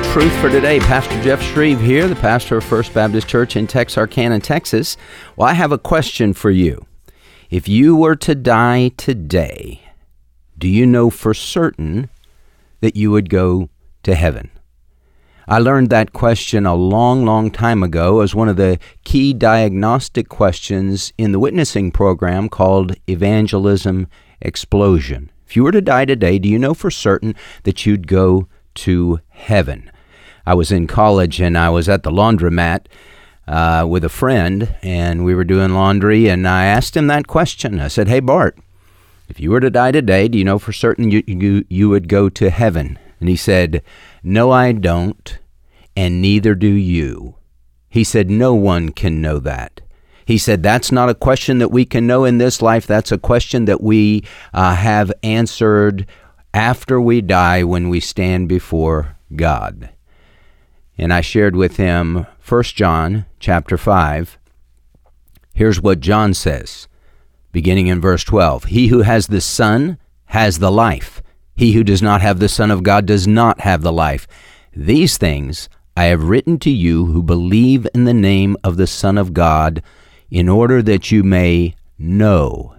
Truth for Today. Pastor Jeff Shreve here, the pastor of First Baptist Church in Texarkana, Texas. Well, I have a question for you. If you were to die today, do you know for certain that you would go to heaven? I learned that question a long time ago as one of the key diagnostic questions in the witnessing program called Evangelism Explosion. If you were to die today, do you know for certain that you'd go to heaven? I was in college and I was at the laundromat with a friend, and we were doing laundry, and I asked him that question. I said, "Hey, Bart, if you were to die today, do you know for certain you would go to heaven?" And he said, "No, I don't, and neither do you." He said, "No one can know that." He said, "That's not a question that we can know in this life. That's a question that we have answered after we die when we stand before God." And I shared with him 1 John chapter 5. Here's what John says, beginning in verse 12. "He who has the Son has the life. He who does not have the Son of God does not have the life. These things I have written to you who believe in the name of the Son of God, in order that you may know,"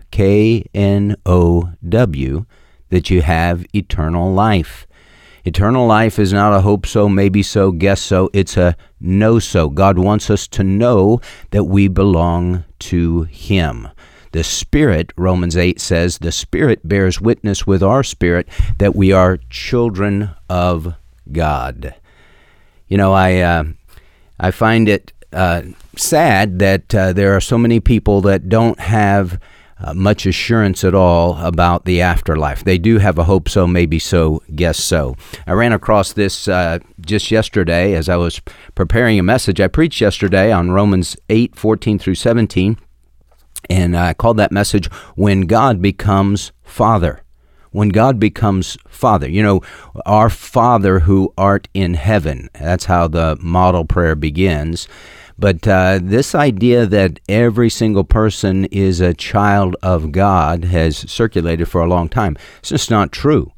K-N-O-W, "that you have eternal life." Eternal life is not a hope so, maybe so, guess so. It's a know so. God wants us to know that we belong to Him. The Spirit, Romans 8 says, the Spirit bears witness with our spirit that we are children of God. You know, I find it sad that there are so many people that don't have much assurance at all about the afterlife. They do have a hope so, maybe so, guess so. I ran across this just yesterday as I was preparing a message. I preached yesterday on Romans 8:14 through 17, and I called that message, When God Becomes Father. When God becomes Father. You know, our Father who art in heaven. That's how the model prayer begins. But this idea that every single person is a child of God has circulated for a long time. It's just not true.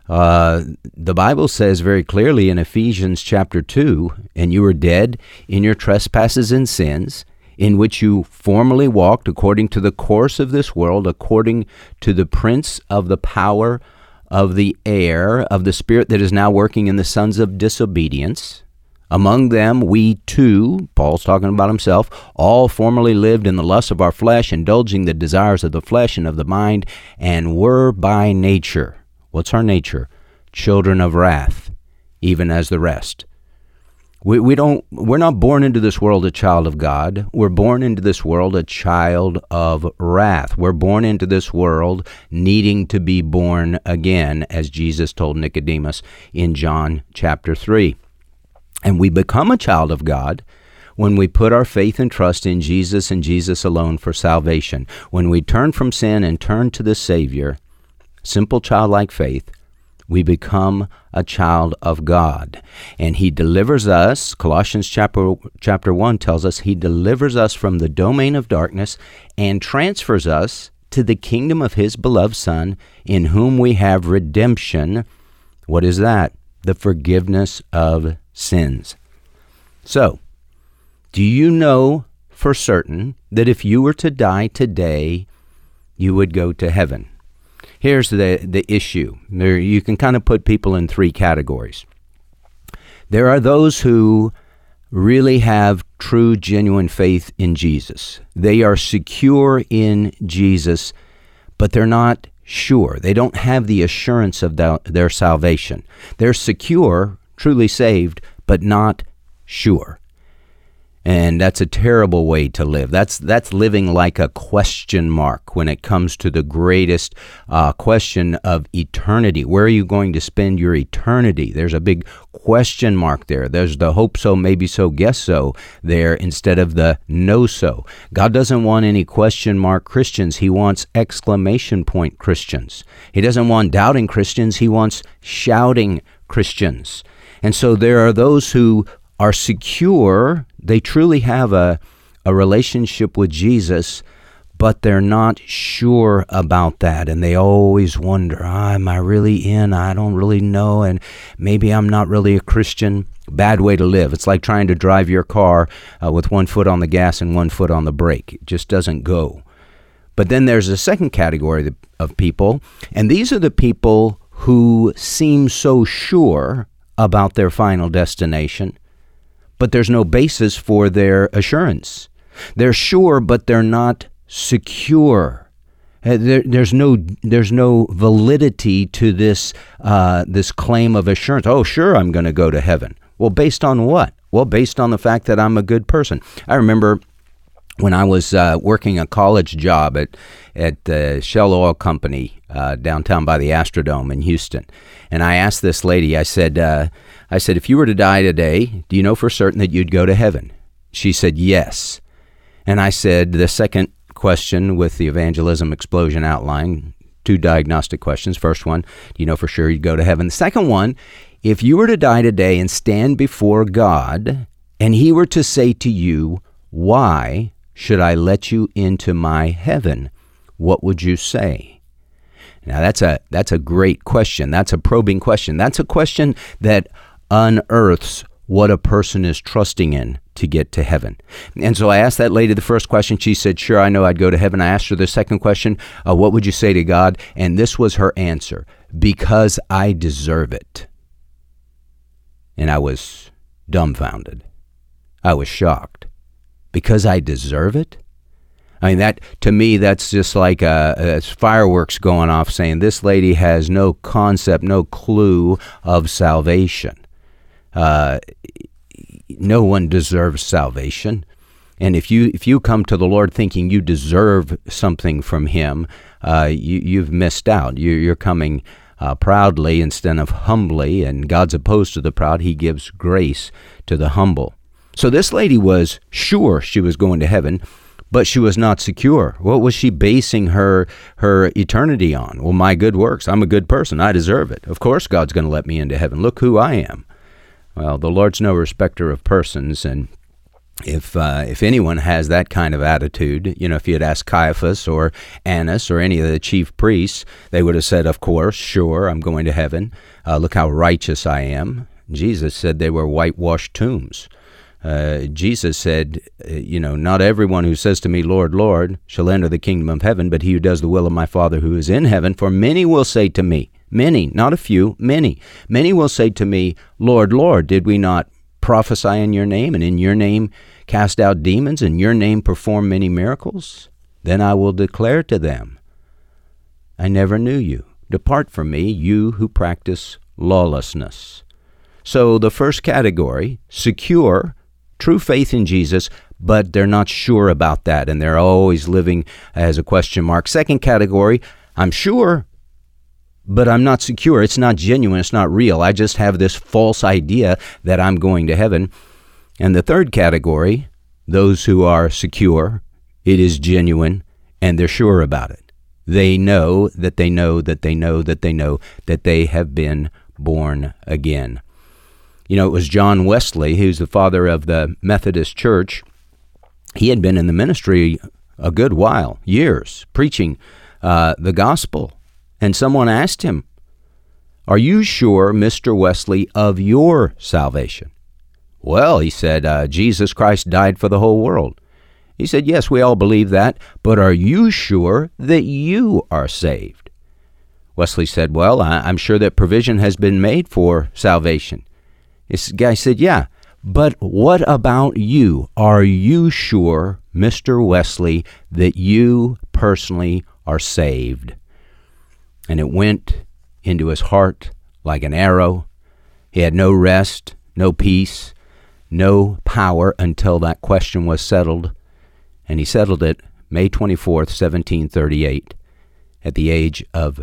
The Bible says very clearly in Ephesians chapter 2, "And you were dead in your trespasses and sins, in which you formerly walked according to the course of this world, according to the prince of the power of the air, of the spirit that is now working in the sons of disobedience. Among them we too," Paul's talking about himself, "all formerly lived in the lusts of our flesh, indulging the desires of the flesh and of the mind, and were by nature," what's our nature? "Children of wrath, even as the rest." We're not born into this world a child of God. We're born into this world a child of wrath. We're born into this world needing to be born again, as Jesus told Nicodemus in John chapter 3. And we become a child of God when we put our faith and trust in Jesus and Jesus alone for salvation. When we turn from sin and turn to the Savior, simple childlike faith, we become a child of God. And He delivers us, Colossians chapter 1 tells us, He delivers us from the domain of darkness and transfers us to the kingdom of His beloved Son, in whom we have redemption. What is that? The forgiveness of sins. So, do you know for certain that if you were to die today, you would go to heaven? Here's the issue. You can kind of put people in three categories. There are those who really have true, genuine faith in Jesus. They are secure in Jesus, but they're not sure. They don't have the assurance of their salvation. They're secure, truly saved, but not sure. And that's a terrible way to live. That's living like a question mark when it comes to the greatest question of eternity. Where are you going to spend your eternity? There's a big question mark there. There's the hope so, maybe so, guess so there instead of the know so. God doesn't want any question mark Christians. He wants exclamation point Christians. He doesn't want doubting Christians. He wants shouting Christians. And so there are those who are secure. They truly have a relationship with Jesus, but they're not sure about that, and they always wonder, am I really in? I don't really know, and maybe I'm not really a Christian. Bad way to live. It's like trying to drive your car with one foot on the gas and one foot on the brake. It just doesn't go. But then there's a second category of people, and these are the people who seem so sure about their final destination, but there's no basis for their assurance. They're sure, but they're not secure. There's no validity to this claim of assurance. Oh, sure, I'm going to go to heaven. Well, based on what? Well, based on the fact that I'm a good person. I remember when I was working a college job at the Shell Oil Company downtown by the Astrodome in Houston, and I asked this lady, I said, if you were to die today, do you know for certain that you'd go to heaven? She said, yes. And I said, the second question with the evangelism explosion outline, 2 diagnostic questions. First one, do you know for sure you'd go to heaven? The second one, if you were to die today and stand before God, and he were to say to you, why should I let you into my heaven? What would you say? Now that's a great question. That's a probing question. That's a question that unearths what a person is trusting in to get to heaven. And so I asked that lady the first question. She said, sure, I know I'd go to heaven. I asked her the second question, what would you say to God? And this was her answer: because I deserve it. And I was dumbfounded. I was shocked. Because I deserve it? I mean, that to me, that's just like fireworks going off saying this lady has no concept, no clue of salvation. No one deserves salvation. And if you come to the Lord thinking you deserve something from him, you've missed out. You're coming proudly instead of humbly, and God's opposed to the proud. He gives grace to the humble. So this lady was sure she was going to heaven, but she was not secure. What was she basing her eternity on? Well, my good works. I'm a good person. I deserve it. Of course God's going to let me into heaven. Look who I am. Well, the Lord's no respecter of persons, and if anyone has that kind of attitude, if you had asked Caiaphas or Annas or any of the chief priests, they would have said, of course, sure, I'm going to heaven. Look how righteous I am. Jesus said they were whitewashed tombs. Jesus said, not everyone who says to me, Lord, Lord, shall enter the kingdom of heaven, but he who does the will of my Father who is in heaven. For many will say to me, many, not a few, many will say to me, Lord, Lord, did we not prophesy in your name, and in your name cast out demons, and in your name perform many miracles? Then I will declare to them, I never knew you. Depart from me, you who practice lawlessness. So the first category, secure, true faith in Jesus, but they're not sure about that, and they're always living as a question mark. Second category, I'm sure, but I'm not secure. It's not genuine. It's not real. I just have this false idea that I'm going to heaven. And the third category, those who are secure, it is genuine, and they're sure about it. They know that they know that they know that they know that they have been born again. It was John Wesley, who's the father of the Methodist Church. He had been in the ministry a good while, years, preaching the gospel. And someone asked him, are you sure, Mr. Wesley, of your salvation? Well, he said, Jesus Christ died for the whole world. He said, yes, we all believe that, but are you sure that you are saved? Wesley said, well, I'm sure that provision has been made for salvation. This guy said, yeah, but what about you? Are you sure, Mr. Wesley, that you personally are saved? And it went into his heart like an arrow. He had no rest, no peace, no power until that question was settled. And he settled it May 24th, 1738, at the age of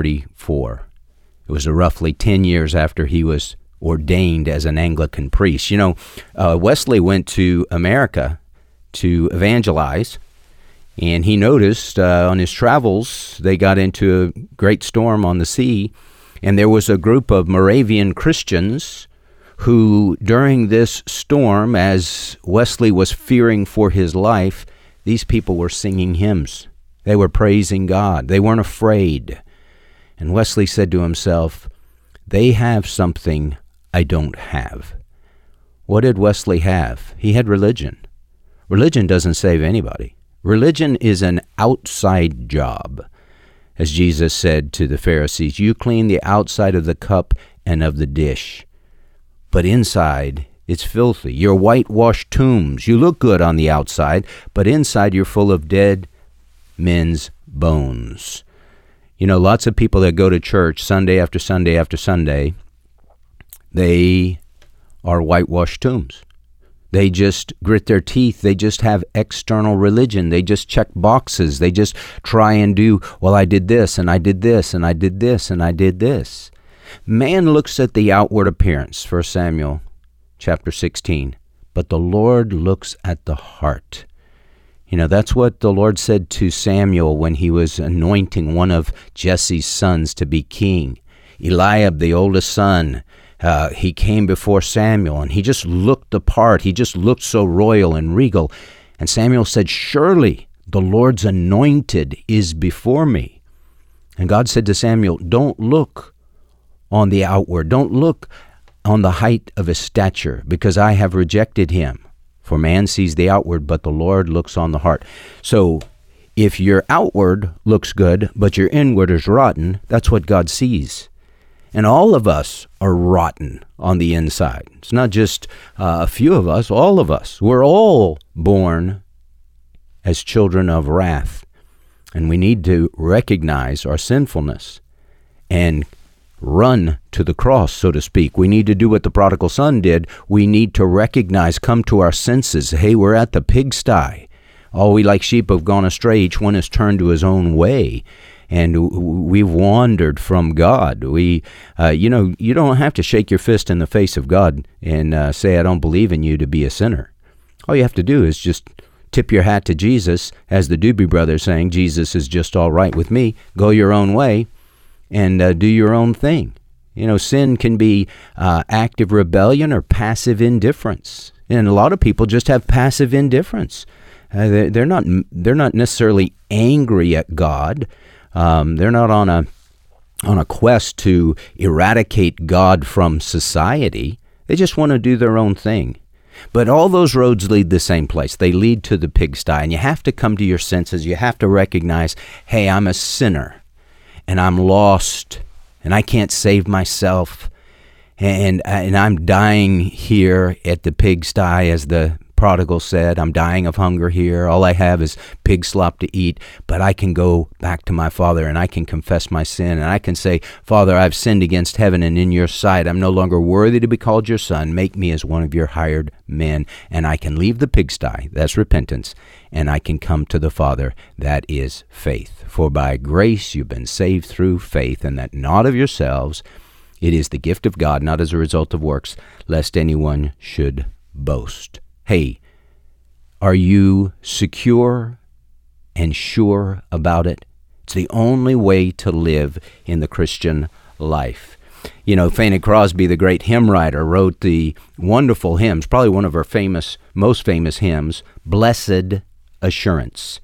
34. It was roughly 10 years after he was ordained as an Anglican priest. Wesley went to America to evangelize, and he noticed on his travels, they got into a great storm on the sea, and there was a group of Moravian Christians who, during this storm, as Wesley was fearing for his life, these people were singing hymns. They were praising God. They weren't afraid. And Wesley said to himself, they have something I don't have. What did Wesley have? He had religion. Religion doesn't save anybody. Religion is an outside job. As Jesus said to the Pharisees, you clean the outside of the cup and of the dish, but inside it's filthy. You're whitewashed tombs. You look good on the outside, but inside you're full of dead men's bones. You know, lots of people that go to church Sunday after Sunday after Sunday, they are whitewashed tombs. They just grit their teeth. They just have external religion. They just check boxes. They just try and do, well, I did this, and I did this, and I did this, and I did this. Man looks at the outward appearance, 1 Samuel chapter 16, but the Lord looks at the heart. You know, that's what the Lord said to Samuel when he was anointing one of Jesse's sons to be king. Eliab, the oldest son, he came before Samuel, and he just looked the part. He just looked so royal and regal. And Samuel said, surely the Lord's anointed is before me. And God said to Samuel, don't look on the outward. Don't look on the height of his stature, because I have rejected him. For man sees the outward, but the Lord looks on the heart. So if your outward looks good, but your inward is rotten, that's what God sees. And all of us are rotten on the inside. It's not just a few of us, all of us. We're all born as children of wrath. And we need to recognize our sinfulness and run to the cross, so to speak. We need to do what the prodigal son did. We need to recognize, come to our senses. Hey, we're at the pigsty. All we like sheep have gone astray. Each one has turned to his own way. And we've wandered from God. You don't have to shake your fist in the face of God and say, I don't believe in you, to be a sinner. All you have to do is just tip your hat to Jesus, as the Doobie Brothers saying, Jesus is just all right with me. Go your own way and do your own thing. You know, sin can be active rebellion or passive indifference. And a lot of people just have passive indifference. They're not necessarily angry at God. They're not on a quest to eradicate God from society. They just want to do their own thing. But all those roads lead the same place. They lead to the pigsty. And you have to come to your senses. You have to recognize, hey, I'm a sinner, and I'm lost, and I can't save myself, and I'm dying here at the pigsty, as the prodigal said. I'm dying of hunger here. All I have is pig slop to eat, but I can go back to my Father, and I can confess my sin, and I can say, Father, I've sinned against heaven and in your sight. I'm no longer worthy to be called your son. Make me as one of your hired men, and I can leave the pigsty, that's repentance, and I can come to the Father, that is faith. For by grace you've been saved through faith, and that not of yourselves. It is the gift of God, not as a result of works, lest anyone should boast. Hey, are you secure and sure about it? It's the only way to live in the Christian life. You know, Fanny Crosby, the great hymn writer, wrote the wonderful hymns, probably one of her most famous hymns, Blessed Assurance.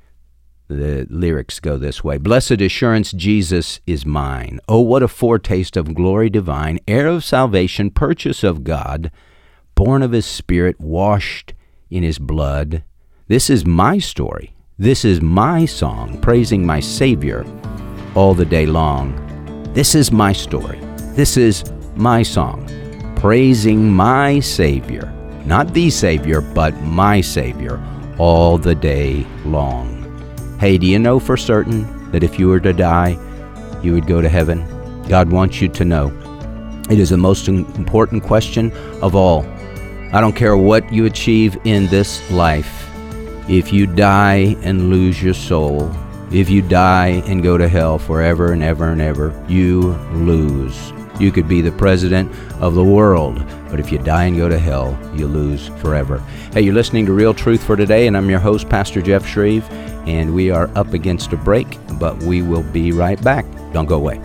The lyrics go this way. Blessed assurance, Jesus is mine. Oh, what a foretaste of glory divine, heir of salvation, purchase of God, born of his Spirit, washed in his blood. This is my story. This is my song, praising my Savior all the day long. This is my story. This is my song, praising my Savior. Not the Savior, but my Savior all the day long. Hey, do you know for certain that if you were to die, you would go to heaven? God wants you to know. It is the most important question of all. I don't care what you achieve in this life. If you die and lose your soul, if you die and go to hell forever and ever and ever, you lose. You could be the president of the world, but if you die and go to hell, you lose forever. Hey, you're listening to Real Truth for Today, and I'm your host, Pastor Jeff Shreve, and we are up against a break, but we will be right back. Don't go away.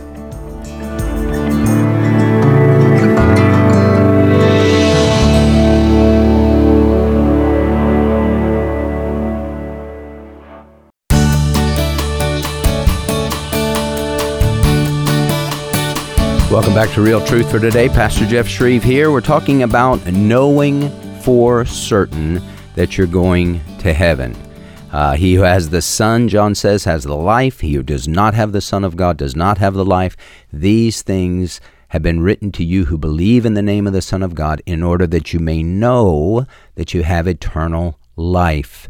Welcome back to Real Truth for today. Pastor Jeff Shreve here. We're talking about knowing for certain that you're going to heaven. He who has the Son, John says, has the life. He who does not have the Son of God does not have the life. These things have been written to you who believe in the name of the Son of God, in order that you may know that you have eternal life.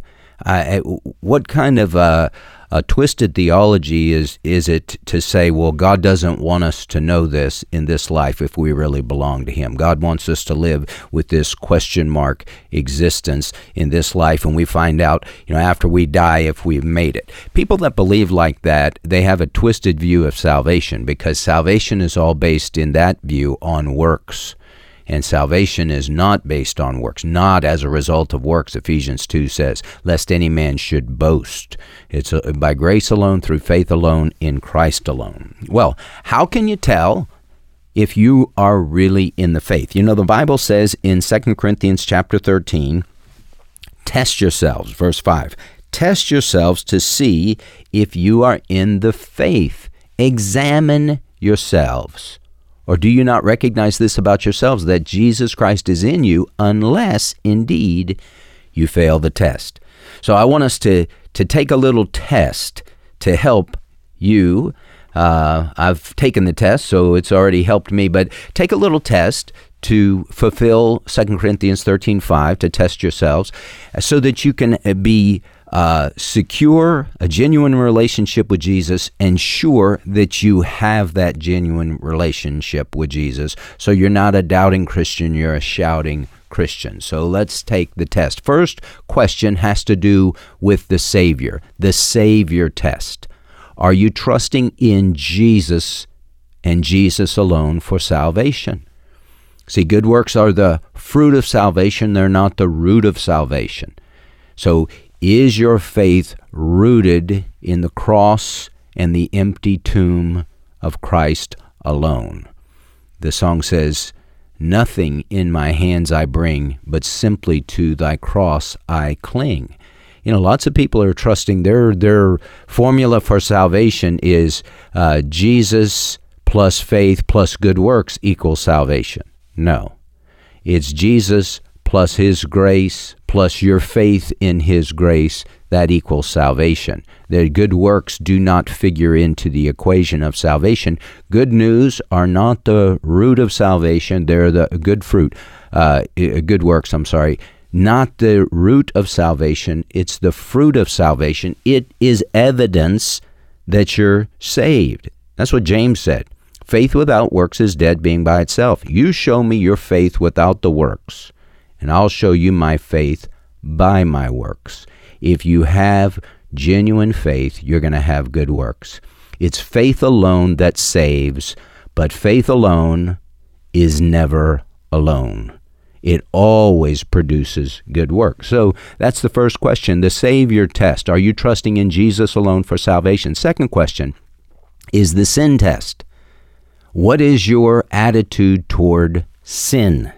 What kind of a twisted theology is it to say, well, God doesn't want us to know this in this life if we really belong to Him. God wants us to live with this question mark existence in this life, and we find out, after we die if we've made it. People that believe like that, they have a twisted view of salvation, because salvation is all based in that view on works. And salvation is not based on works, not as a result of works, Ephesians 2 says, lest any man should boast. It's by grace alone, through faith alone, in Christ alone. Well, how can you tell if you are really in the faith? The Bible says in 2 Corinthians chapter 13, test yourselves, verse 5, test yourselves to see if you are in the faith. Examine yourselves. Or do you not recognize this about yourselves, that Jesus Christ is in you, unless indeed you fail the test? So I want us to take a little test to help you. I've taken the test, so it's already helped me, but take a little test to fulfill 2 Corinthians 13:5, to test yourselves, so that you can be secure, a genuine relationship with Jesus, and sure that you have that genuine relationship with Jesus. So you're not a doubting Christian, you're a shouting Christian. So let's take the test. First question has to do with the Savior test. Are you trusting in Jesus and Jesus alone for salvation? See, good works are the fruit of salvation. They're not the root of salvation. So is your faith rooted in the cross and the empty tomb of Christ alone? The song says, nothing in my hands I bring, but simply to thy cross I cling. Lots of people are trusting their formula for salvation is Jesus plus faith plus good works equals salvation. No, it's Jesus plus His grace, plus your faith in His grace, that equals salvation. The good works do not figure into the equation of salvation. Good news are not the root of salvation. They're the good works, not the root of salvation. It's the fruit of salvation. It is evidence that you're saved. That's what James said. Faith without works is dead, being by itself. You show me your faith without the works, and I'll show you my faith by my works. If you have genuine faith, you're going to have good works. It's faith alone that saves, but faith alone is never alone. It always produces good works. So that's the first question, the Savior test. Are you trusting in Jesus alone for salvation? Second question is the sin test. What is your attitude toward sin?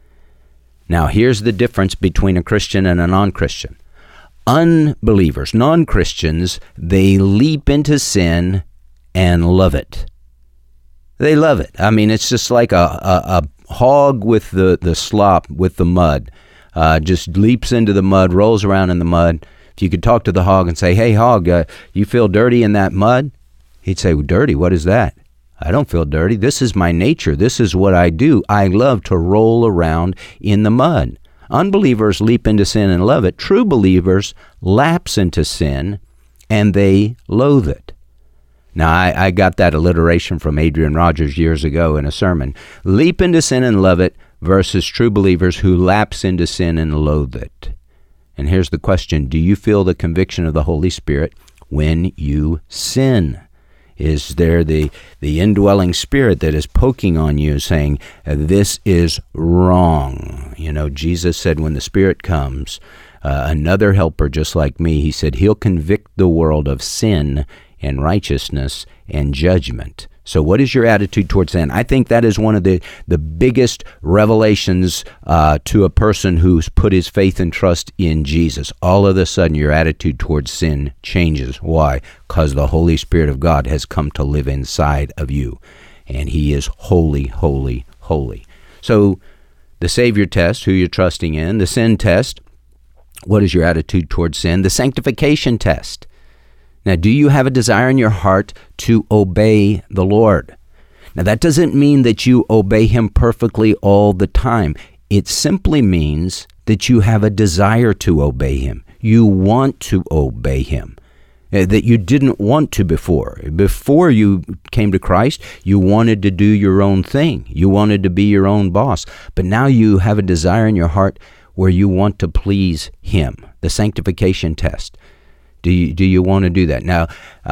Now, here's the difference between a Christian and a non-Christian. Unbelievers, non-Christians, they leap into sin and love it. They love it. It's just like a hog with the slop, with the mud. Just leaps into the mud, rolls around in the mud. If you could talk to the hog and say, hey, hog, you feel dirty in that mud? He'd say, well, dirty, what is that? I don't feel dirty. This is my nature. This is what I do. I love to roll around in the mud. Unbelievers leap into sin and love it. True believers lapse into sin and they loathe it. Now, I got that alliteration from Adrian Rogers years ago in a sermon. Leap into sin and love it versus true believers who lapse into sin and loathe it. And here's the question. Do you feel the conviction of the Holy Spirit when you sin? Is there the indwelling spirit that is poking on you saying, this is wrong? Jesus said when the Spirit comes, another helper just like me, he said he'll convict the world of sin and righteousness and judgment. So what is your attitude towards sin? I think that is one of the biggest revelations to a person who's put his faith and trust in Jesus. All of a sudden, your attitude towards sin changes. Why? Because the Holy Spirit of God has come to live inside of you. and he is holy, holy, holy. So the Savior test, who you're trusting in. The sin test, what is your attitude towards sin? The sanctification test. Now, do you have a desire in your heart to obey the Lord? Now, that doesn't mean that you obey him perfectly all the time. It simply means that you have a desire to obey him. You want to obey him. That you didn't want to before. Before you came to Christ, you wanted to do your own thing. You wanted to be your own boss. But now you have a desire in your heart where you want to please him. The sanctification test. Do you want to do that? Now,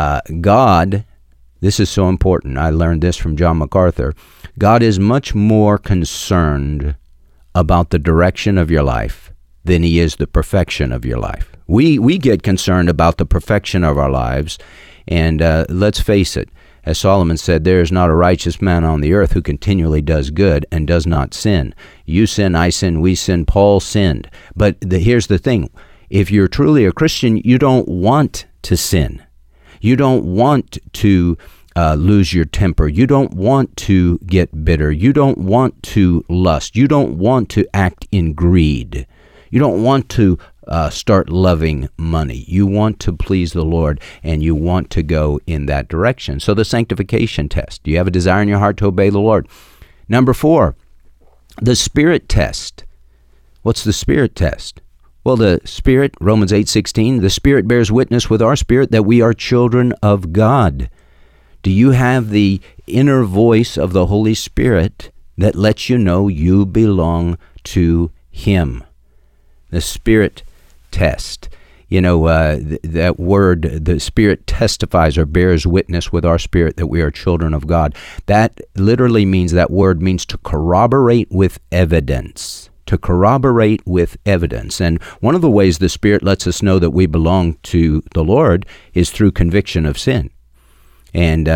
God, this is so important. I learned this from John MacArthur. God is much more concerned about the direction of your life than he is the perfection of your life. We get concerned about the perfection of our lives, and let's face it, as Solomon said, there is not a righteous man on the earth who continually does good and does not sin. You sin, I sin, we sin, Paul sinned. But here's the thing. If you're truly a Christian, you don't want to sin. You don't want to lose your temper. You don't want to get bitter. You don't want to lust. You don't want to act in greed. You don't want to start loving money. You want to please the Lord, and you want to go in that direction. So the sanctification test. Do you have a desire in your heart to obey the Lord? Number 4, the Spirit test. What's the Spirit test? Well, the Spirit, Romans 8:16, the Spirit bears witness with our spirit that we are children of God. Do you have the inner voice of the Holy Spirit that lets you know you belong to him? The Spirit test. You know, that word, the Spirit testifies or bears witness with our spirit that we are children of God. That literally means, that word means to corroborate with evidence. To corroborate with evidence. And one of the ways the Spirit lets us know that we belong to the Lord is through conviction of sin. And,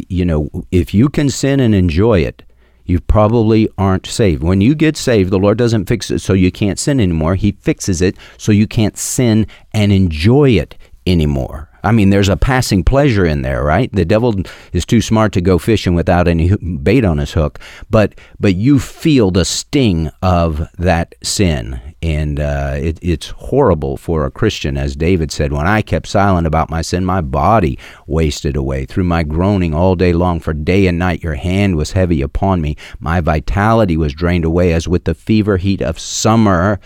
if you can sin and enjoy it, you probably aren't saved. When you get saved, the Lord doesn't fix it so you can't sin anymore. He fixes it so you can't sin and enjoy it anymore. I mean, there's a passing pleasure in there, right? The devil is too smart to go fishing without any bait on his hook. But you feel the sting of that sin. And it's horrible for a Christian. As David said, when I kept silent about my sin, my body wasted away. Through my groaning all day long, for day and night your hand was heavy upon me. My vitality was drained away as with the fever heat of summer.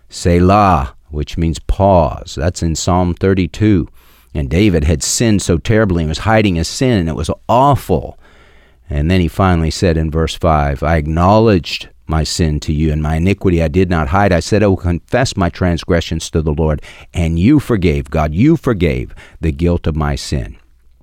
Selah, which means pause. That's in Psalm 32. And David had sinned so terribly and was hiding his sin, and it was awful. And then he finally said in verse 5, I acknowledged my sin to you, and my iniquity I did not hide. I said, I will confess my transgressions to the Lord, and you forgave, God, you forgave the guilt of my sin.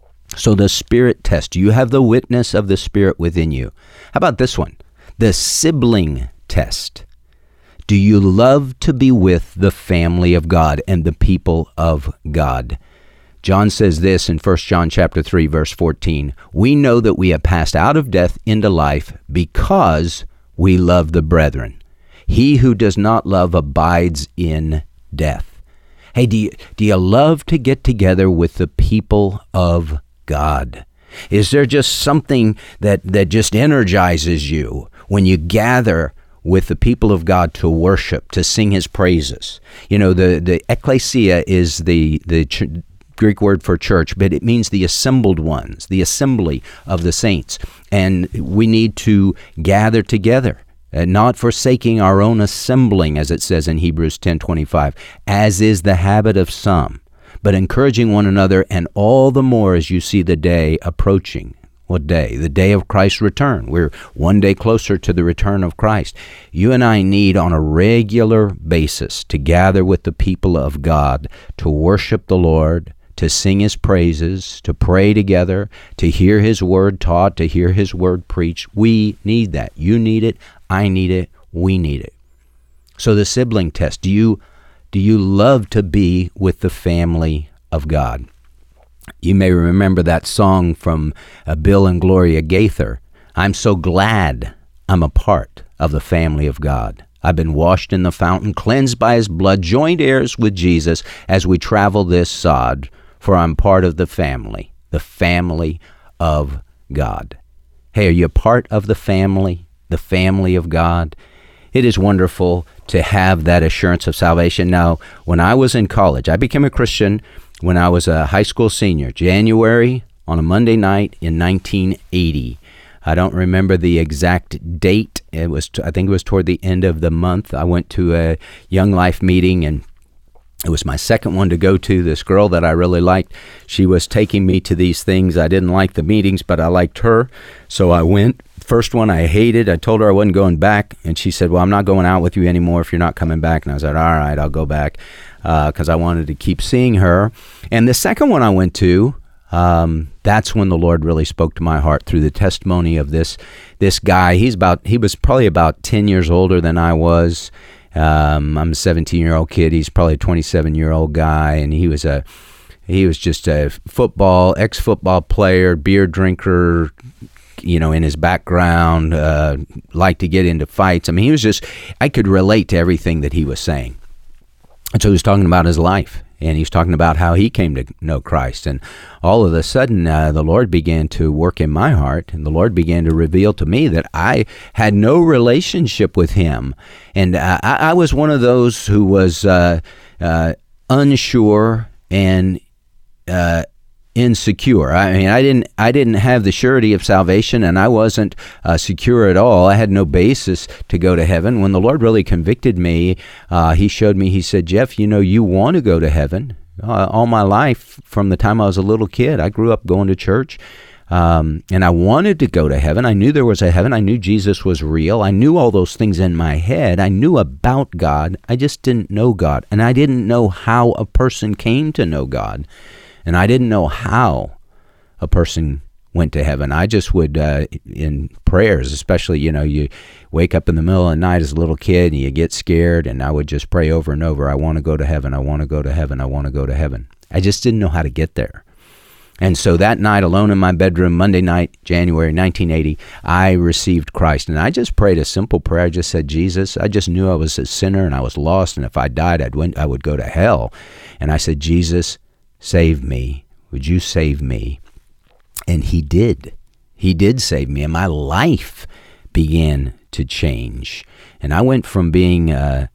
So the Spirit test. Do you have the witness of the Spirit within you? How about this one? The sibling test. Do you love to be with the family of God and the people of God? John says this in 1 John chapter 3, verse 14. We know that we have passed out of death into life because we love the brethren. He who does not love abides in death. Hey, do you love to get together with the people of God? Is there just something that just energizes you when you gather with the people of God to worship, to sing his praises? You know, the ecclesia is the Greek word for church, but it means the assembled ones, the assembly of the saints. And we need to gather together, not forsaking our own assembling, as it says in Hebrews 10:25, as is the habit of some, but encouraging one another, and all the more as you see the day approaching. What day? The day of Christ's return. We're one day closer to the return of Christ. You and I need on a regular basis to gather with the people of God to worship the Lord, to sing his praises, to pray together, to hear his word taught, to hear his word preached. We need that. You need it. I need it. We need it. So the sibling test. Do you love to be with the family of God? You may remember that song from Bill and Gloria Gaither. I'm so glad I'm a part of the family of God. I've been washed in the fountain, cleansed by his blood, joined heirs with Jesus as we travel this sod, for I'm part of the family of God. Hey, are you a part of the family of God? It is wonderful to have that assurance of salvation. Now, when I was in college, I became a Christian when I was a high school senior, January on a Monday night in 1980. I don't remember the exact date. I think it was toward the end of the month. I went to a Young Life meeting, and it was my second one to go to. This girl that I really liked, she was taking me to these things. I didn't like the meetings, but I liked her, so I went. First one I hated. I told her I wasn't going back, and she said, well, I'm not going out with you anymore if you're not coming back. And I said, all right, I'll go back, because I wanted to keep seeing her. And the second one I went to, that's when the Lord really spoke to my heart through the testimony of this guy. He was probably about 10 years older than I was. I'm a 17-year-old kid. He's probably a 27-year-old guy, and he was just a ex-football player, beer drinker, in his background, liked to get into fights. I mean, I could relate to everything that he was saying. And so he was talking about his life, and he was talking about how he came to know Christ. And all of a sudden, the Lord began to work in my heart, and the Lord began to reveal to me that I had no relationship with him. And I was one of those who was unsure and insecure. I mean, I didn't have the surety of salvation, and I wasn't secure at all. I had no basis to go to heaven. When the Lord really convicted me, he showed me, he said, Jeff, you want to go to heaven. All my life, from the time I was a little kid, I grew up going to church, and I wanted to go to heaven. I knew there was a heaven. I knew Jesus was real. I knew all those things in my head. I knew about God. I just didn't know God, and I didn't know how a person came to know God. And I didn't know how a person went to heaven. I just would, in prayers, especially, you wake up in the middle of the night as a little kid and you get scared, and I would just pray over and over, I want to go to heaven, I want to go to heaven, I want to go to heaven. I just didn't know how to get there. And so that night, alone in my bedroom, Monday night, January 1980, I received Christ. And I just prayed a simple prayer. I just said, Jesus, I just knew I was a sinner and I was lost, and if I died, I would go to hell. And I said, Jesus, save me. Would you save me? And he did. He did save me, and my life began to change. And I went from being an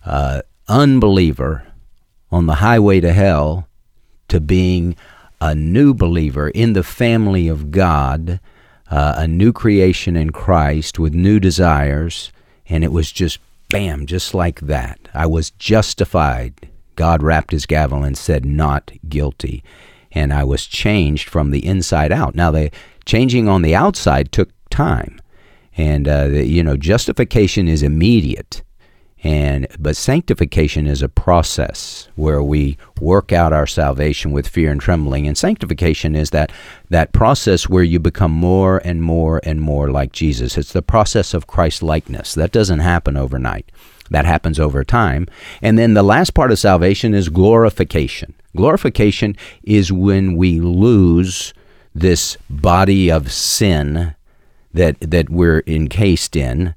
unbeliever on the highway to hell to being a new believer in the family of God, a new creation in Christ with new desires. And it was just, bam, just like that. I was justified. God wrapped his gavel and said, not guilty. And I was changed from the inside out. Now, the changing on the outside took time. And, justification is immediate. But sanctification is a process where we work out our salvation with fear and trembling. And sanctification is that process where you become more and more and more like Jesus. It's the process of Christ-likeness. That doesn't happen overnight. That happens over time. And then the last part of salvation is glorification. Glorification is when we lose this body of sin that we're encased in,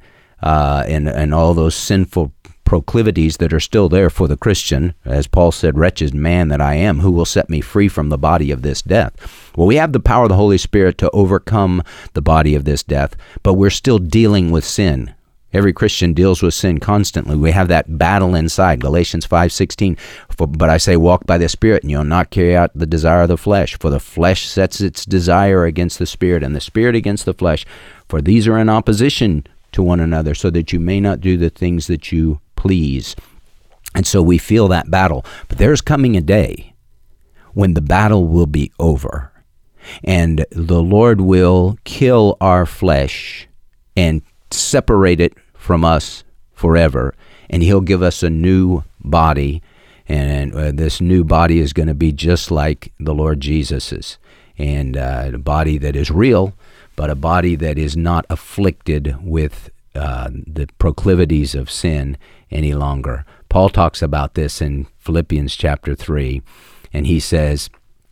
and all those sinful proclivities that are still there for the Christian. As Paul said, wretched man that I am, who will set me free from the body of this death? Well, we have the power of the Holy Spirit to overcome the body of this death, but we're still dealing with sin. Every Christian deals with sin constantly. We have that battle inside. Galatians 5:16, but I say, walk by the Spirit, and you'll not carry out the desire of the flesh. For the flesh sets its desire against the Spirit, and the Spirit against the flesh. For these are in opposition to one another, so that you may not do the things that you please. And so we feel that battle. But there's coming a day when the battle will be over, and the Lord will kill our flesh and separate it from us forever, and he'll give us a new body, and this new body is going to be just like the Lord Jesus's, and a body that is real, but a body that is not afflicted with the proclivities of sin any longer. Paul talks about this in Philippians chapter 3, and he says,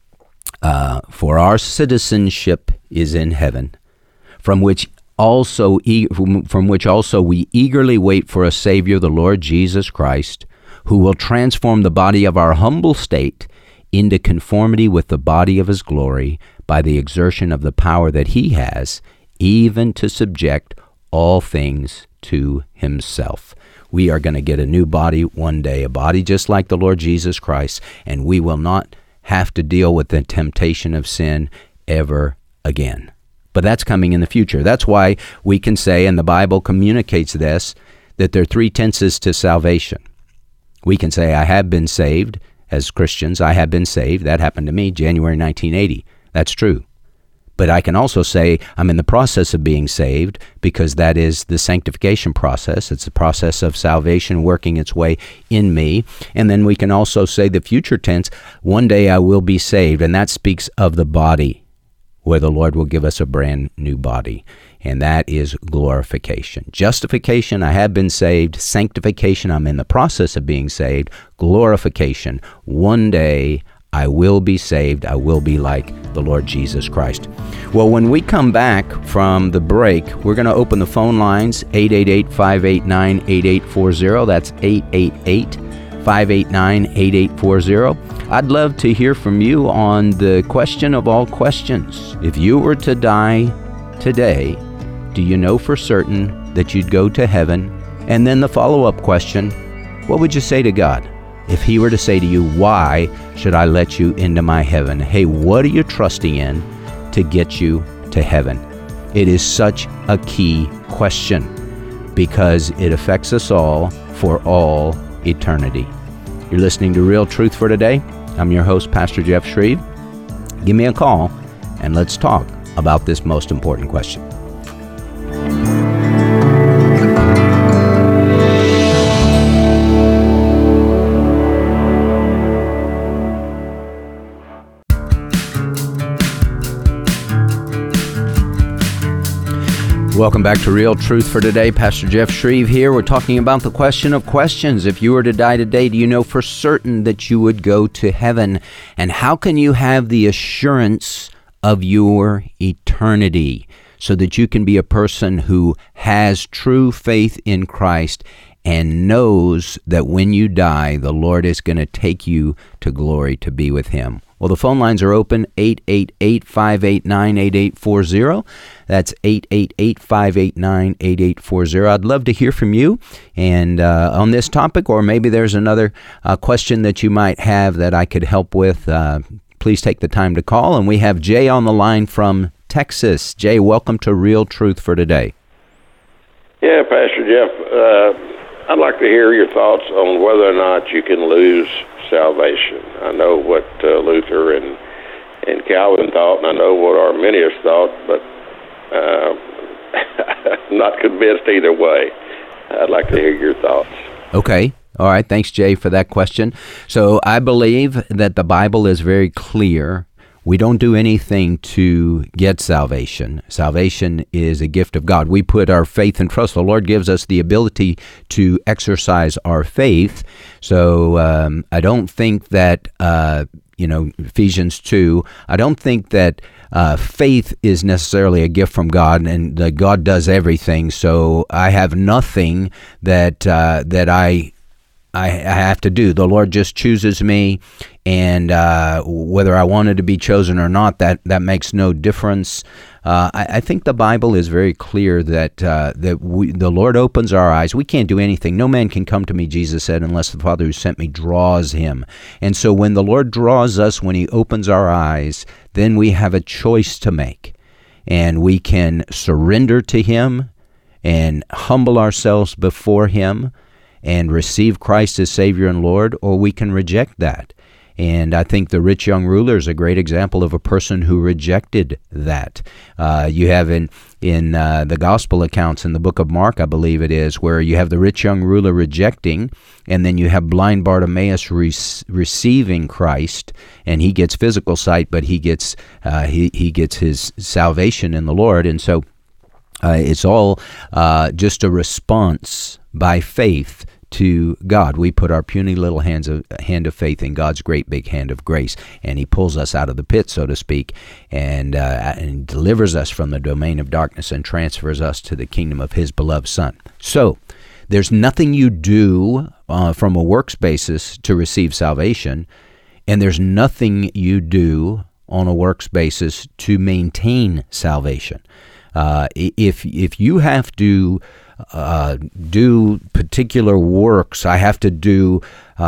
for our citizenship is in heaven, from which also we eagerly wait for a Savior, the Lord Jesus Christ, who will transform the body of our humble state into conformity with the body of his glory by the exertion of the power that he has even to subject all things to himself. We are going to get a new body one day, a body just like the Lord Jesus Christ, and we will not have to deal with the temptation of sin ever again. But that's coming in the future. That's why we can say, and the Bible communicates this, that there are three tenses to salvation. We can say, I have been saved. As Christians, I have been saved. That happened to me January 1980. That's true. But I can also say I'm in the process of being saved, because that is the sanctification process. It's the process of salvation working its way in me. And then we can also say the future tense, one day I will be saved. And that speaks of the body, where the Lord will give us a brand new body. And that is glorification. Justification, I have been saved. Sanctification, I'm in the process of being saved. Glorification, one day I will be saved. I will be like the Lord Jesus Christ. Well, when we come back from the break, we're going to open the phone lines, 888-589-8840. That's 888-589-8840. I'd love to hear from you on the question of all questions. If you were to die today, do you know for certain that you'd go to heaven? And then the follow-up question, what would you say to God if he were to say to you, why should I let you into my heaven? Hey, what are you trusting in to get you to heaven? It is such a key question because it affects us all for all eternity. You're listening to Real Truth for Today. I'm your host, Pastor Jeff Shreve. Give me a call and let's talk about this most important question. Welcome back to Real Truth for Today. Pastor Jeff Shreve here. We're talking about the question of questions. If you were to die today, do you know for certain that you would go to heaven? And how can you have the assurance of your eternity so that you can be a person who has true faith in Christ and knows that when you die, the Lord is going to take you to glory to be with him? Well, the phone lines are open, 888-589-8840. That's 888-589-8840. I'd love to hear from you and on this topic, or maybe there's another question that you might have that I could help with. Please take the time to call. And we have Jay on the line from Texas. Jay, welcome to Real Truth for Today. Yeah, Pastor Jeff, I'd like to hear your thoughts on whether or not you can lose salvation. I know what Luther and Calvin thought, and I know what Arminius thought, but I'm not convinced either way. I'd like to hear your thoughts. Okay. All right. Thanks, Jay, for that question. So I believe that the Bible is very clear. We don't do anything to get salvation. Salvation is a gift of God. We put our faith and trust. The Lord gives us the ability to exercise our faith. So I don't think that, Ephesians 2, I don't think that faith is necessarily a gift from God and that God does everything. So I have nothing that I have to do. The Lord just chooses me, and whether I wanted to be chosen or not, that makes no difference. I think the Bible is very clear that the Lord opens our eyes. We can't do anything. No man can come to me, Jesus said, unless the Father who sent me draws him. And so when the Lord draws us, when he opens our eyes, then we have a choice to make. And we can surrender to him and humble ourselves before him and receive Christ as Savior and Lord, or we can reject that. And I think the rich young ruler is a great example of a person who rejected that. You have in the gospel accounts in the book of Mark, I believe it is, where you have the rich young ruler rejecting, and then you have blind Bartimaeus receiving Christ, and he gets physical sight, but he gets his salvation in the Lord. And so it's all just a response by faith to God. We put our puny little hand of faith in God's great big hand of grace, and he pulls us out of the pit, so to speak, and delivers us from the domain of darkness and transfers us to the kingdom of his beloved Son. So there's nothing you do from a works basis to receive salvation, and there's nothing you do on a works basis to maintain salvation. If you have to do particular works, I have to do,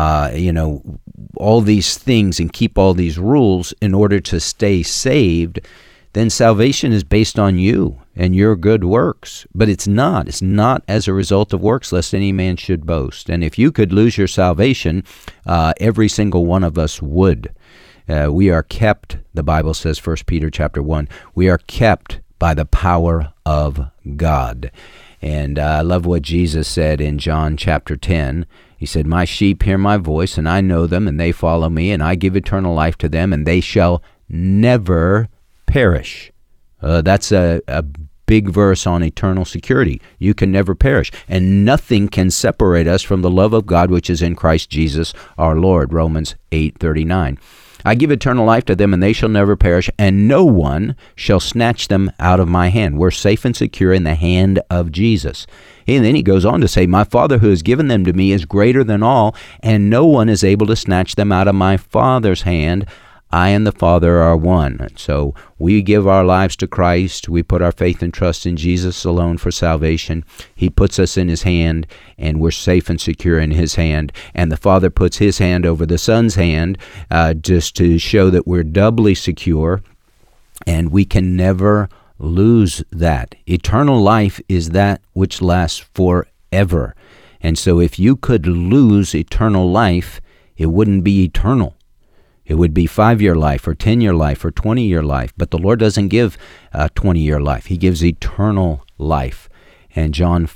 all these things and keep all these rules in order to stay saved, then salvation is based on you and your good works. But it's not. It's not as a result of works, lest any man should boast. And if you could lose your salvation, every single one of us would. We are kept, the Bible says, 1 Peter chapter 1, we are kept by the power of God. And I love what Jesus said in John chapter 10. He said, my sheep hear my voice, and I know them, and they follow me, and I give eternal life to them, and they shall never perish. That's a big verse on eternal security. You can never perish, and nothing can separate us from the love of God which is in Christ Jesus our Lord, Romans 8:39. I give eternal life to them, and they shall never perish, and no one shall snatch them out of my hand. We're safe and secure in the hand of Jesus. And then he goes on to say, my Father who has given them to me is greater than all, and no one is able to snatch them out of my Father's hand. I and the Father are one. So we give our lives to Christ. We put our faith and trust in Jesus alone for salvation. He puts us in his hand, and we're safe and secure in his hand. And the Father puts his hand over the Son's hand just to show that we're doubly secure, and we can never lose that. Eternal life is that which lasts forever. And so if you could lose eternal life, it wouldn't be eternal. It would be 5-year life or 10-year life or 20-year life. But the Lord doesn't give 20-year life. He gives eternal life. And John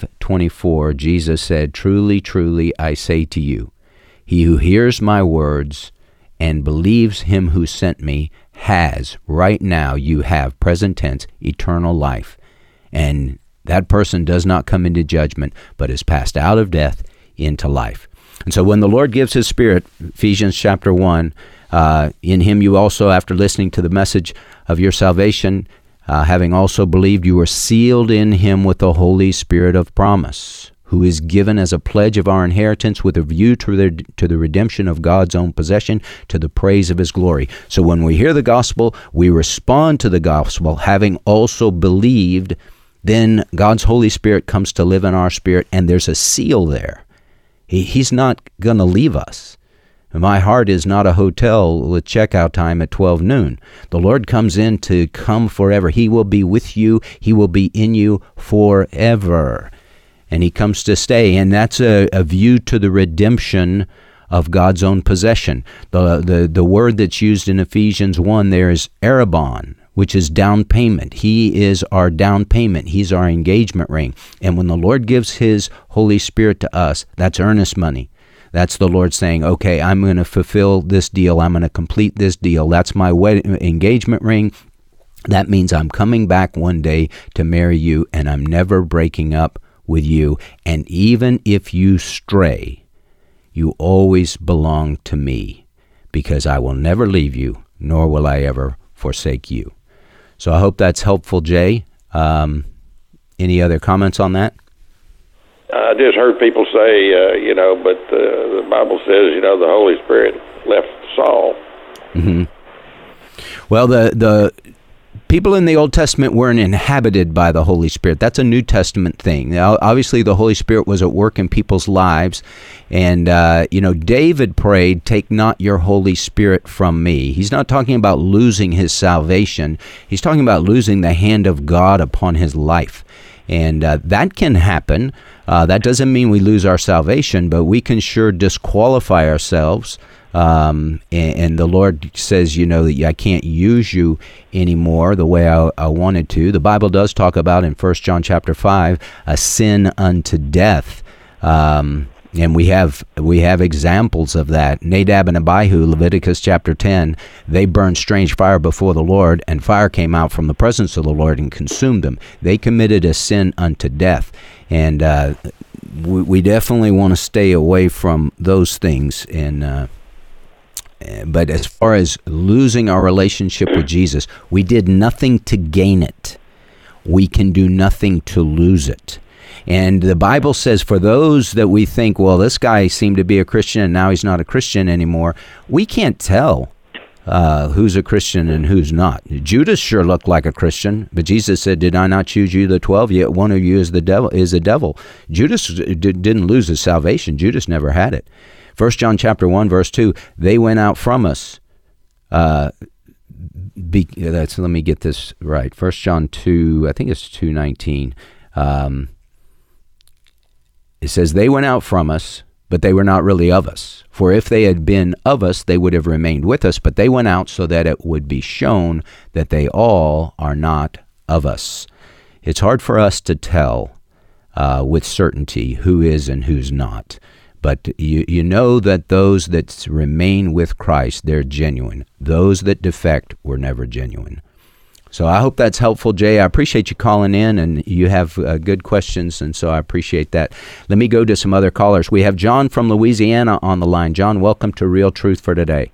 5:24, Jesus said, truly, truly, I say to you, he who hears my words and believes him who sent me has, right now you have, present tense, eternal life. And that person does not come into judgment, but is passed out of death into life. And so when the Lord gives his Spirit, Ephesians chapter 1, in him you also, after listening to the message of your salvation, having also believed, you were sealed in him with the Holy Spirit of promise, who is given as a pledge of our inheritance with a view to the redemption of God's own possession, to the praise of his glory. So when we hear the gospel, we respond to the gospel, having also believed. Then God's Holy Spirit comes to live in our spirit, and there's a seal there. He's not going to leave us. My heart is not a hotel with checkout time at 12 noon. The Lord comes in to come forever. He will be with you. He will be in you forever. And he comes to stay. And that's a view to the redemption of God's own possession. The word that's used in Ephesians 1 there is arrabon, which is down payment. He is our down payment. He's our engagement ring. And when the Lord gives his Holy Spirit to us, that's earnest money. That's the Lord saying, okay, I'm going to fulfill this deal. I'm going to complete this deal. That's my engagement ring. That means I'm coming back one day to marry you, and I'm never breaking up with you. And even if you stray, you always belong to me, because I will never leave you, nor will I ever forsake you. So I hope that's helpful, Jay. Any other comments on that? I just heard people say, but the Bible says, the Holy Spirit left Saul. Mm-hmm. Well, the people in the Old Testament weren't inhabited by the Holy Spirit. That's a New Testament thing. Now, obviously, the Holy Spirit was at work in people's lives. And, David prayed, take not your Holy Spirit from me. He's not talking about losing his salvation. He's talking about losing the hand of God upon his life. And that can happen. That doesn't mean we lose our salvation, but we can sure disqualify ourselves. And the Lord says, that I can't use you anymore the way I wanted to. The Bible does talk about in 1 John chapter 5, a sin unto death. And we have examples of that. Nadab and Abihu, Leviticus chapter 10, they burned strange fire before the Lord, and fire came out from the presence of the Lord and consumed them. They committed a sin unto death. And we definitely want to stay away from those things. But as far as losing our relationship with Jesus, we did nothing to gain it. We can do nothing to lose it. And the Bible says for those that we think, well, this guy seemed to be a Christian and now he's not a Christian anymore, we can't tell. who's a Christian and who's not. Judas sure looked like a Christian, but Jesus said, "Did I not choose you, the 12? Yet one of you is the devil." Is a devil. Judas didn't lose his salvation. Judas never had it. 1 John chapter 1 verse 2. They went out from us. Let me get this right. 1 John 2. I think it's 2:19. It says, "They went out from us, but they were not really of us. For if they had been of us, they would have remained with us. But they went out so that it would be shown that they all are not of us." It's hard for us to tell with certainty who is and who's not. But you know that those that remain with Christ, they're genuine. Those that defect were never genuine. So I hope that's helpful, Jay. I appreciate you calling in, and you have good questions, and so I appreciate that. Let me go to some other callers. We have John from Louisiana on the line. John, welcome to Real Truth for Today.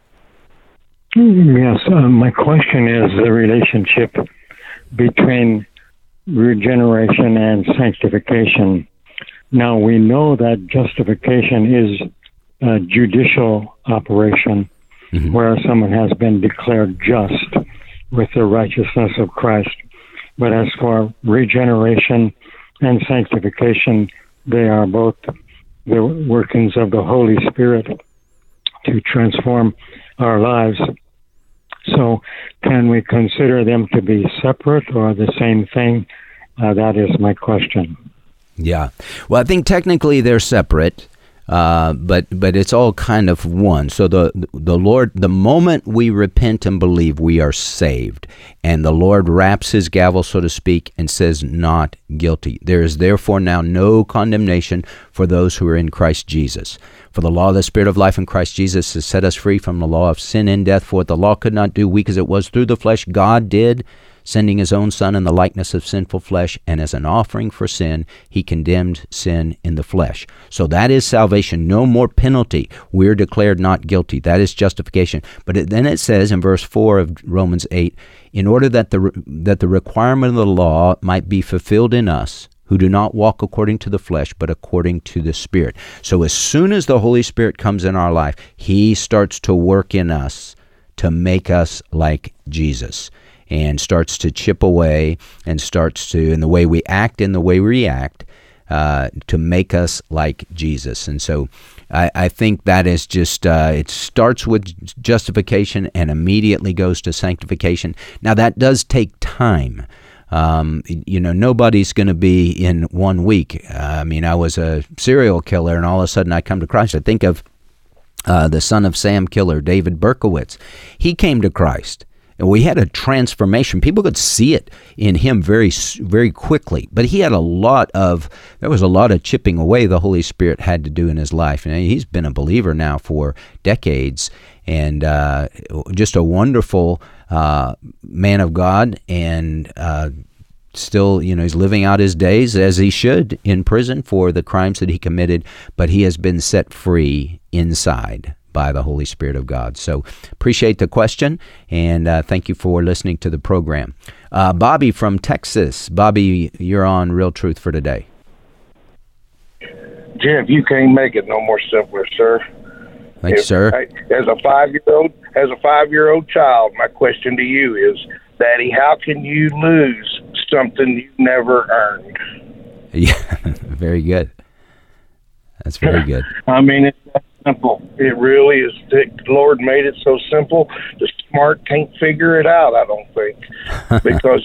Yes, my question is the relationship between regeneration and sanctification. Now, we know that justification is a judicial operation where someone has been declared just with the righteousness of Christ. But as for regeneration and sanctification, they are both the workings of the Holy Spirit to transform our lives. So can we consider them to be separate or the same thing? That is my question. Yeah. Well, I think technically they're separate. But it's all kind of one. So the Lord, the moment we repent and believe, we are saved. And the Lord raps his gavel, so to speak, and says, "Not guilty." There is therefore now no condemnation for those who are in Christ Jesus. For the law of the Spirit of life in Christ Jesus has set us free from the law of sin and death. For what the law could not do, weak as it was through the flesh, God did, sending his own Son in the likeness of sinful flesh, and as an offering for sin, he condemned sin in the flesh. So that is salvation. No more penalty. We're declared not guilty. That is justification. But then it says in verse 4 of Romans 8, in order that the requirement of the law might be fulfilled in us, who do not walk according to the flesh, but according to the Spirit. So as soon as the Holy Spirit comes in our life, he starts to work in us to make us like Jesus, and starts to chip away and starts to, in the way we act, in the way we react, to make us like Jesus. And so I think that is just, it starts with justification and immediately goes to sanctification. Now that does take time. Nobody's going to be in 1 week. I was a serial killer, and all of a sudden I come to Christ. I think of the son of Sam killer, David Berkowitz. He came to Christ. And we had a transformation. People could see it in him very, very quickly. But he had there was a lot of chipping away the Holy Spirit had to do in his life. And he's been a believer now for decades, and just a wonderful man of God, and still, he's living out his days as he should in prison for the crimes that he committed, but he has been set free inside by the Holy Spirit of God. So appreciate the question, and thank you for listening to the program. Bobby from Texas. Bobby, you're on Real Truth for Today. Jeff, you can't make it no more simpler, sir. Thanks, sir. As a 5-year-old child, my question to you is, Daddy, how can you lose something you never earned? Yeah, very good. That's very good. It's that simple. It really is. The Lord made it so simple. The smart can't figure it out, I don't think. Because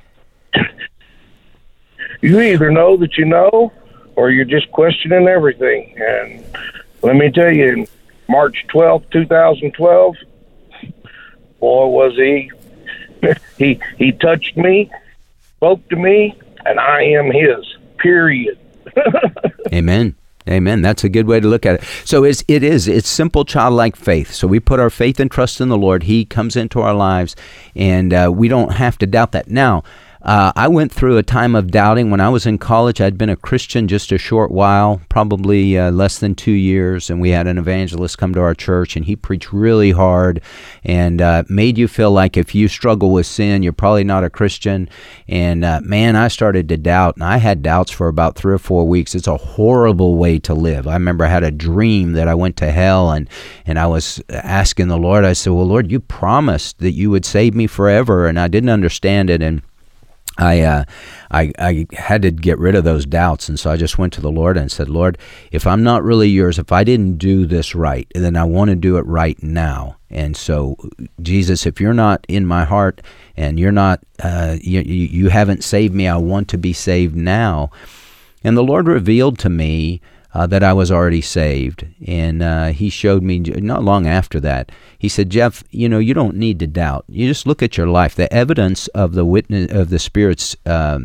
you either know that you know, or you're just questioning everything. And let me tell you, March 12th, 2012, boy, was he touched me, spoke to me, and I am his, period. Amen. Amen. That's a good way to look at it. So it's simple childlike faith. So we put our faith and trust in the Lord. He comes into our lives, and we don't have to doubt that. Now, I went through a time of doubting. When I was in college, I'd been a Christian just a short while, probably less than 2 years, and we had an evangelist come to our church, and he preached really hard and made you feel like if you struggle with sin, you're probably not a Christian. And man, I started to doubt, and I had doubts for about 3 or 4 weeks. It's a horrible way to live. I remember I had a dream that I went to hell, and I was asking the Lord, I said, well, Lord, you promised that you would save me forever, and I didn't understand it, and I had to get rid of those doubts, and so I just went to the Lord and said, Lord, if I'm not really yours, if I didn't do this right, then I want to do it right now. And so, Jesus, if you're not in my heart and you're not, you haven't saved me, I want to be saved now. And the Lord revealed to me that I was already saved. And he showed me not long after that. He said, Jeff, you don't need to doubt. You just look at your life. The evidence of the witness of the Spirit's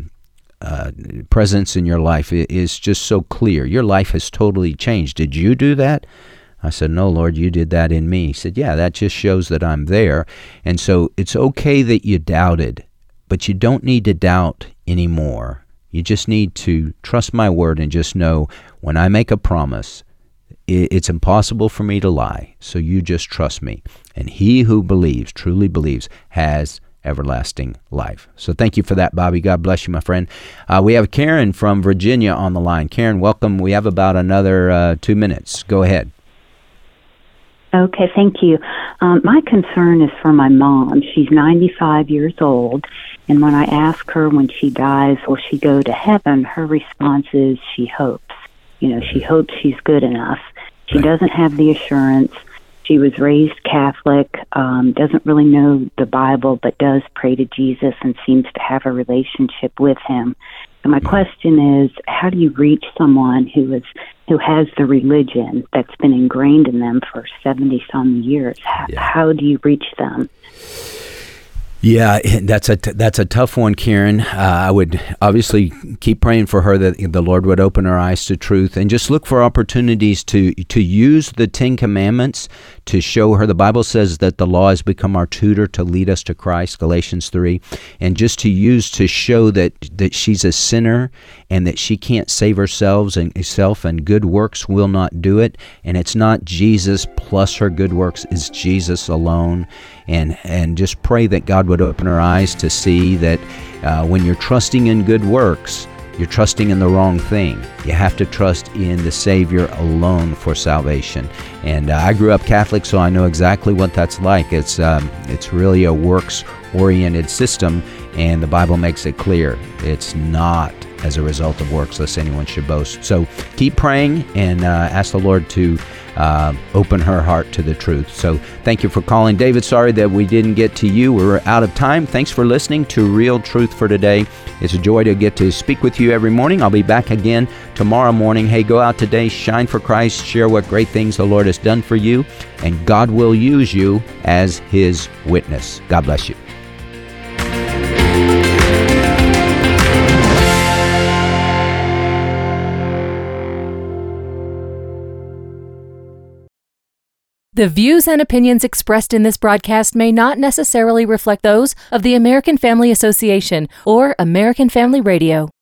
presence in your life is just so clear. Your life has totally changed. Did you do that? I said, no, Lord, you did that in me. He said, yeah, that just shows that I'm there. And so it's okay that you doubted, but you don't need to doubt anymore. You just need to trust my word and just know when I make a promise, it's impossible for me to lie. So you just trust me. And he who believes, truly believes, has everlasting life. So thank you for that, Bobby. God bless you, my friend. We have Karen from Virginia on the line. Karen, welcome. We have about another 2 minutes. Go ahead. Okay, thank you. My concern is for my mom. She's 95 years old, and when I ask her when she dies, will she go to heaven, her response is she hopes. She hopes she's good enough. She doesn't have the assurance. She was raised Catholic, doesn't really know the Bible, but does pray to Jesus and seems to have a relationship with him. And my question is, how do you reach someone who has the religion that's been ingrained in them for 70-some years? How do you reach them? Yeah, that's a tough one, Karen. I would obviously keep praying for her that the Lord would open her eyes to truth, and just look for opportunities to use the 10 Commandments to show her. The Bible says that the law has become our tutor to lead us to Christ, Galatians 3, and just to show that she's a sinner and that she can't save herself and good works will not do it. And it's not Jesus plus her good works, it's Jesus alone. And just pray that God would open her eyes to see that when you're trusting in good works, you're trusting in the wrong thing. You have to trust in the Savior alone for salvation. And I grew up Catholic, so I know exactly what that's like. It's really a works-oriented system, and the Bible makes it clear. It's not as a result of works, lest anyone should boast. So keep praying and ask the Lord to open her heart to the truth. So thank you for calling. David, sorry that we didn't get to you. We're out of time. Thanks for listening to Real Truth for Today. It's a joy to get to speak with you every morning. I'll be back again tomorrow morning. Hey, go out today, shine for Christ, share what great things the Lord has done for you, and God will use you as his witness. God bless you. The views and opinions expressed in this broadcast may not necessarily reflect those of the American Family Association or American Family Radio.